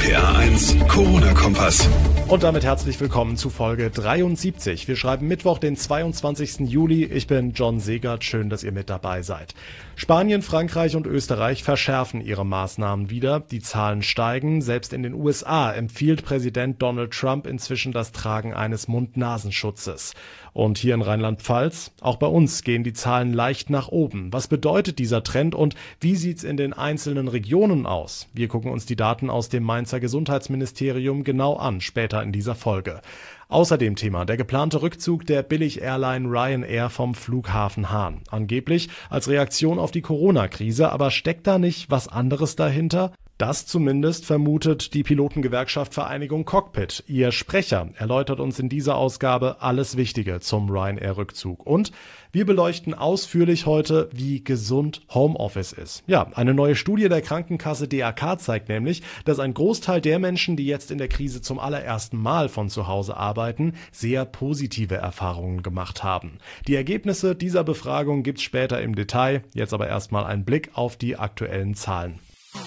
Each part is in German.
RPA1 Corona-Kompass. Und damit herzlich willkommen zu Folge 73. Wir schreiben Mittwoch, den 22. Juli. Ich bin John Segert. Schön, dass ihr mit dabei seid. Spanien, Frankreich und Österreich verschärfen ihre Maßnahmen wieder. Die Zahlen steigen. Selbst in den USA empfiehlt Präsident Donald Trump inzwischen das Tragen eines Mund-Nasenschutzes. Und hier in Rheinland-Pfalz, auch bei uns gehen die Zahlen leicht nach oben. Was bedeutet dieser Trend und wie sieht's in den einzelnen Regionen aus? Wir gucken uns die Daten aus dem Mainzer Gesundheitsministerium genau an, später in dieser Folge. Außerdem Thema der geplante Rückzug der Billig-Airline Ryanair vom Flughafen Hahn. Angeblich als Reaktion auf die Corona-Krise, aber steckt da nicht was anderes dahinter? Das zumindest vermutet die Pilotengewerkschaft Vereinigung Cockpit. Ihr Sprecher erläutert uns in dieser Ausgabe alles Wichtige zum Ryanair-Rückzug. Und wir beleuchten ausführlich heute, wie gesund Homeoffice ist. Ja, eine neue Studie der Krankenkasse DAK zeigt nämlich, dass ein Großteil der Menschen, die jetzt in der Krise zum allerersten Mal von zu Hause arbeiten, sehr positive Erfahrungen gemacht haben. Die Ergebnisse dieser Befragung gibt's später im Detail. Jetzt aber erstmal ein Blick auf die aktuellen Zahlen.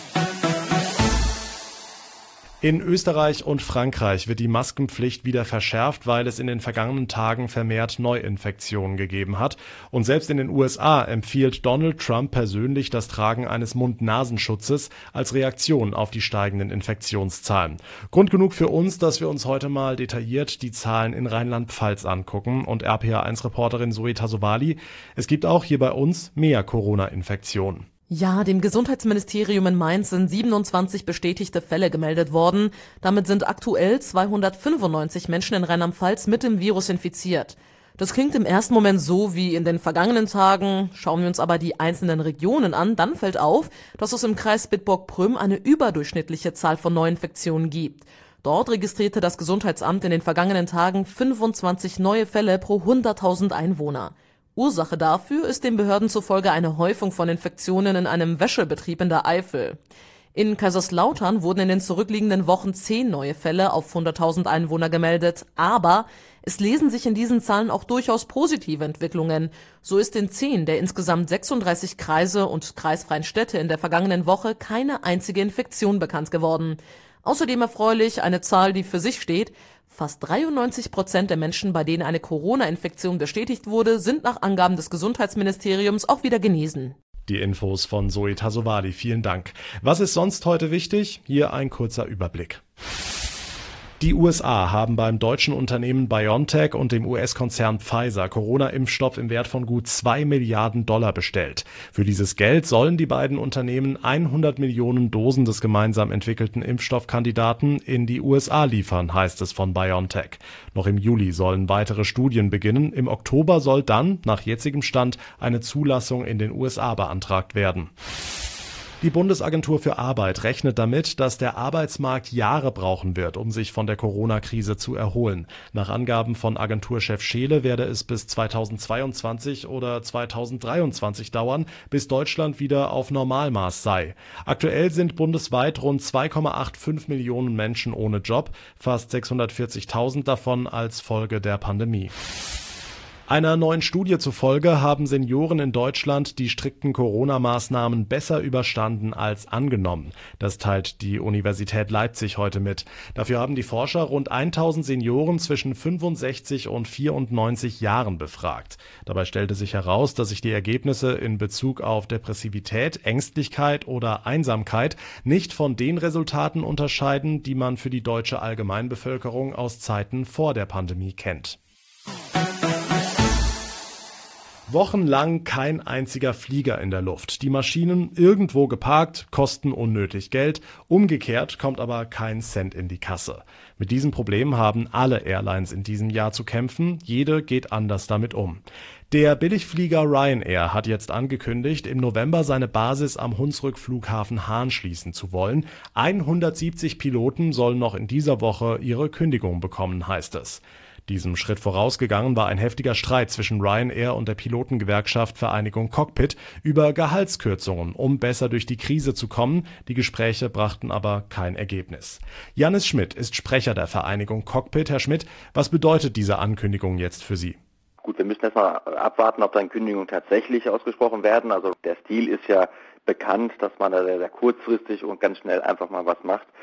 In Österreich und Frankreich wird die Maskenpflicht wieder verschärft, weil es in den vergangenen Tagen vermehrt Neuinfektionen gegeben hat. Und selbst in den USA empfiehlt Donald Trump persönlich das Tragen eines Mund-Nasenschutzes als Reaktion auf die steigenden Infektionszahlen. Grund genug für uns, dass wir uns heute mal detailliert die Zahlen in Rheinland-Pfalz angucken. Und RPA1-Reporterin Zoe Tassovali, es gibt auch hier bei uns mehr Corona-Infektionen. Ja, dem Gesundheitsministerium in Mainz sind 27 bestätigte Fälle gemeldet worden. Damit sind aktuell 295 Menschen in Rheinland-Pfalz mit dem Virus infiziert. Das klingt im ersten Moment so wie in den vergangenen Tagen. Schauen wir uns aber die einzelnen Regionen an, dann fällt auf, dass es im Kreis Bitburg-Prüm eine überdurchschnittliche Zahl von Neuinfektionen gibt. Dort registrierte das Gesundheitsamt in den vergangenen Tagen 25 neue Fälle pro 100.000 Einwohner. Ursache dafür ist den Behörden zufolge eine Häufung von Infektionen in einem Wäschebetrieb in der Eifel. In Kaiserslautern wurden in den zurückliegenden Wochen 10 neue Fälle auf 100.000 Einwohner gemeldet, aber es lesen sich in diesen Zahlen auch durchaus positive Entwicklungen. So ist in 10 der insgesamt 36 Kreise und kreisfreien Städte in der vergangenen Woche keine einzige Infektion bekannt geworden. Außerdem erfreulich eine Zahl, die für sich steht: Fast 93% der Menschen, bei denen eine Corona-Infektion bestätigt wurde, sind nach Angaben des Gesundheitsministeriums auch wieder genesen. Die Infos von Zoe Tassovali, vielen Dank. Was ist sonst heute wichtig? Hier ein kurzer Überblick. Die USA haben beim deutschen Unternehmen BioNTech und dem US-Konzern Pfizer Corona-Impfstoff im Wert von gut $2 Milliarden bestellt. Für dieses Geld sollen die beiden Unternehmen 100 Millionen Dosen des gemeinsam entwickelten Impfstoffkandidaten in die USA liefern, heißt es von BioNTech. Noch im Juli sollen weitere Studien beginnen. Im Oktober soll dann, nach jetzigem Stand, eine Zulassung in den USA beantragt werden. Die Bundesagentur für Arbeit rechnet damit, dass der Arbeitsmarkt Jahre brauchen wird, um sich von der Corona-Krise zu erholen. Nach Angaben von Agenturchef Scheele werde es bis 2022 oder 2023 dauern, bis Deutschland wieder auf Normalmaß sei. Aktuell sind bundesweit rund 2,85 Millionen Menschen ohne Job, fast 640.000 davon als Folge der Pandemie. Einer neuen Studie zufolge haben Senioren in Deutschland die strikten Corona-Maßnahmen besser überstanden als angenommen. Das teilt die Universität Leipzig heute mit. Dafür haben die Forscher rund 1000 Senioren zwischen 65 und 94 Jahren befragt. Dabei stellte sich heraus, dass sich die Ergebnisse in Bezug auf Depressivität, Ängstlichkeit oder Einsamkeit nicht von den Resultaten unterscheiden, die man für die deutsche Allgemeinbevölkerung aus Zeiten vor der Pandemie kennt. Wochenlang kein einziger Flieger in der Luft. Die Maschinen irgendwo geparkt, kosten unnötig Geld. Umgekehrt kommt aber kein Cent in die Kasse. Mit diesem Problem haben alle Airlines in diesem Jahr zu kämpfen. Jede geht anders damit um. Der Billigflieger Ryanair hat jetzt angekündigt, im November seine Basis am Hunsrück-Flughafen Hahn schließen zu wollen. 170 Piloten sollen noch in dieser Woche ihre Kündigung bekommen, heißt es. Diesem Schritt vorausgegangen war ein heftiger Streit zwischen Ryanair und der Pilotengewerkschaft Vereinigung Cockpit über Gehaltskürzungen, um besser durch die Krise zu kommen. Die Gespräche brachten aber kein Ergebnis. Jannis Schmidt ist Sprecher der Vereinigung Cockpit. Herr Schmidt, was bedeutet diese Ankündigung jetzt für Sie? Gut, wir müssen erstmal abwarten, ob dann Kündigungen tatsächlich ausgesprochen werden. Also der Stil ist ja bekannt, dass man da sehr kurzfristig und ganz schnell einfach mal was macht.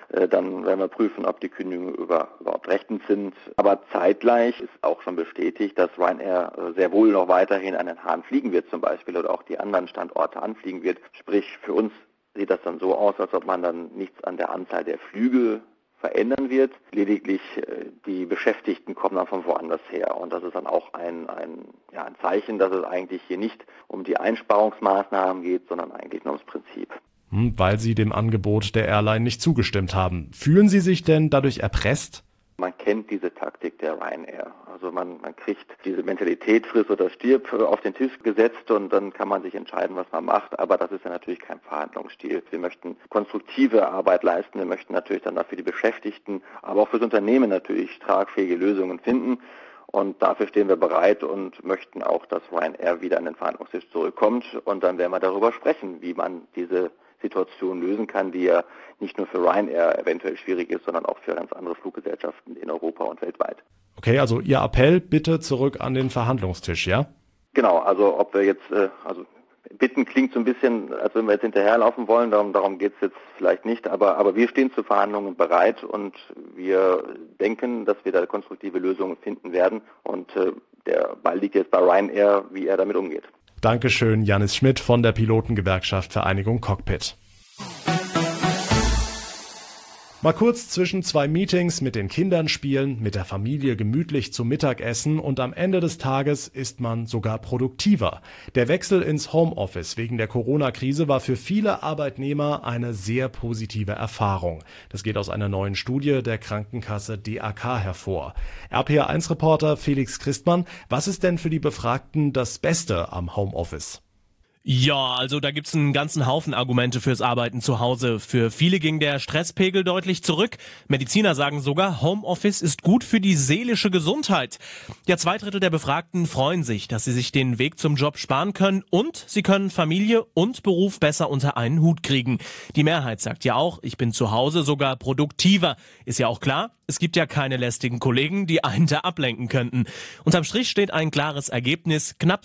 Dann werden wir prüfen, ob die Kündigungen überhaupt rechtens sind. Aber zeitgleich ist auch schon bestätigt, dass Ryanair sehr wohl noch weiterhin an den Hahn fliegen wird zum Beispiel oder auch die anderen Standorte anfliegen wird. Sprich, für uns sieht das dann so aus, als ob man dann nichts an der Anzahl der Flüge verändern wird. Lediglich die Beschäftigten kommen dann von woanders her. Und das ist dann auch ein Zeichen, dass es eigentlich hier nicht um die Einsparungsmaßnahmen geht, sondern eigentlich nur ums Prinzip. Weil Sie dem Angebot der Airline nicht zugestimmt haben. Fühlen Sie sich denn dadurch erpresst? Man kennt diese Taktik der Ryanair. Also man kriegt diese Mentalität friss oder stirb auf den Tisch gesetzt und dann kann man sich entscheiden, was man macht. Aber das ist ja natürlich kein Verhandlungsstil. Wir möchten konstruktive Arbeit leisten. Wir möchten natürlich dann dafür die Beschäftigten, aber auch fürs Unternehmen natürlich tragfähige Lösungen finden. Und dafür stehen wir bereit und möchten auch, dass Ryanair wieder an den Verhandlungstisch zurückkommt. Und dann werden wir darüber sprechen, wie man diese Situation lösen kann, die ja nicht nur für Ryanair eventuell schwierig ist, sondern auch für ganz andere Fluggesellschaften in Europa und weltweit. Okay, also Ihr Appell bitte zurück an den Verhandlungstisch, ja? Genau, also ob wir jetzt, bitten klingt so ein bisschen, als wenn wir jetzt hinterherlaufen wollen, darum geht es jetzt vielleicht nicht, aber wir stehen zu Verhandlungen bereit und wir denken, dass wir da konstruktive Lösungen finden werden und der Ball liegt jetzt bei Ryanair, wie er damit umgeht. Dankeschön, Janis Schmidt von der Pilotengewerkschaft Vereinigung Cockpit. Mal kurz zwischen zwei Meetings mit den Kindern spielen, mit der Familie gemütlich zum Mittagessen und am Ende des Tages ist man sogar produktiver. Der Wechsel ins Homeoffice wegen der Corona-Krise war für viele Arbeitnehmer eine sehr positive Erfahrung. Das geht aus einer neuen Studie der Krankenkasse DAK hervor. RPA1-Reporter Felix Christmann, was ist denn für die Befragten das Beste am Homeoffice? Ja, also da gibt's einen ganzen Haufen Argumente fürs Arbeiten zu Hause. Für viele ging der Stresspegel deutlich zurück. Mediziner sagen sogar, Homeoffice ist gut für die seelische Gesundheit. Ja, 2/3 der Befragten freuen sich, dass sie sich den Weg zum Job sparen können und sie können Familie und Beruf besser unter einen Hut kriegen. Die Mehrheit sagt ja auch, ich bin zu Hause sogar produktiver. Ist ja auch klar, es gibt ja keine lästigen Kollegen, die einen da ablenken könnten. Unterm Strich steht ein klares Ergebnis. Knapp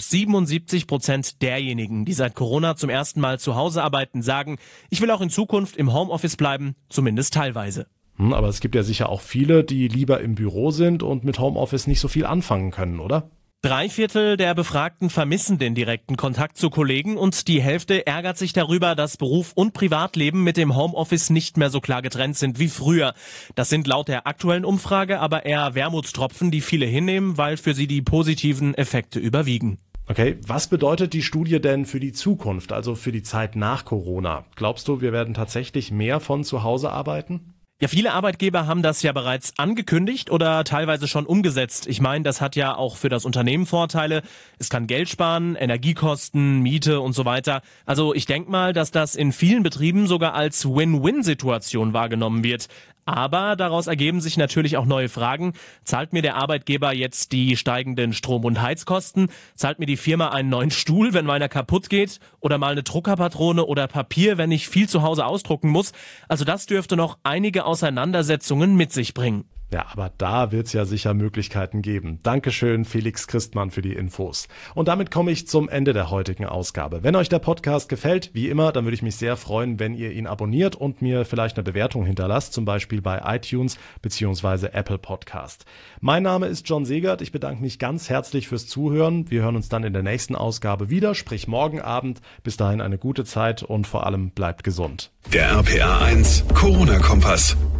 77% derjenigen, die seit Corona zum ersten Mal zu Hause arbeiten, sagen, ich will auch in Zukunft im Homeoffice bleiben, zumindest teilweise. Aber es gibt ja sicher auch viele, die lieber im Büro sind und mit Homeoffice nicht so viel anfangen können, oder? 3/4 der Befragten vermissen den direkten Kontakt zu Kollegen und die Hälfte ärgert sich darüber, dass Beruf und Privatleben mit dem Homeoffice nicht mehr so klar getrennt sind wie früher. Das sind laut der aktuellen Umfrage aber eher Wermutstropfen, die viele hinnehmen, weil für sie die positiven Effekte überwiegen. Okay, was bedeutet die Studie denn für die Zukunft, also für die Zeit nach Corona? Glaubst du, wir werden tatsächlich mehr von zu Hause arbeiten? Ja, viele Arbeitgeber haben das ja bereits angekündigt oder teilweise schon umgesetzt. Ich meine, das hat ja auch für das Unternehmen Vorteile. Es kann Geld sparen, Energiekosten, Miete und so weiter. Also ich denke mal, dass das in vielen Betrieben sogar als Win-Win-Situation wahrgenommen wird. Aber daraus ergeben sich natürlich auch neue Fragen. Zahlt mir der Arbeitgeber jetzt die steigenden Strom- und Heizkosten? Zahlt mir die Firma einen neuen Stuhl, wenn meiner kaputt geht? Oder mal eine Druckerpatrone oder Papier, wenn ich viel zu Hause ausdrucken muss? Also das dürfte noch einige Auseinandersetzungen mit sich bringen. Ja, aber da wird's ja sicher Möglichkeiten geben. Dankeschön, Felix Christmann, für die Infos. Und damit komme ich zum Ende der heutigen Ausgabe. Wenn euch der Podcast gefällt, wie immer, dann würde ich mich sehr freuen, wenn ihr ihn abonniert und mir vielleicht eine Bewertung hinterlasst, zum Beispiel bei iTunes bzw. Apple Podcast. Mein Name ist John Segert. Ich bedanke mich ganz herzlich fürs Zuhören. Wir hören uns dann in der nächsten Ausgabe wieder, sprich morgen Abend. Bis dahin eine gute Zeit und vor allem bleibt gesund. Der RPA1 Corona-Kompass.